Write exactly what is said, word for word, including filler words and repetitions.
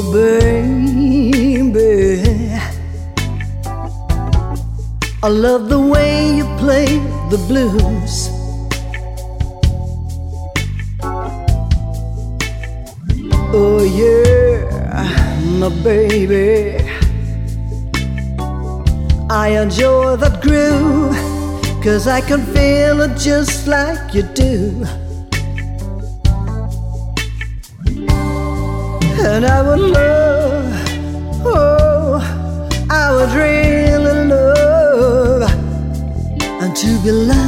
baby, I love the way you play the blues. Oh yeah, my baby, I enjoy that groove, 'cause I can feel it just like you do. And I would love, oh, I would really love and to be loved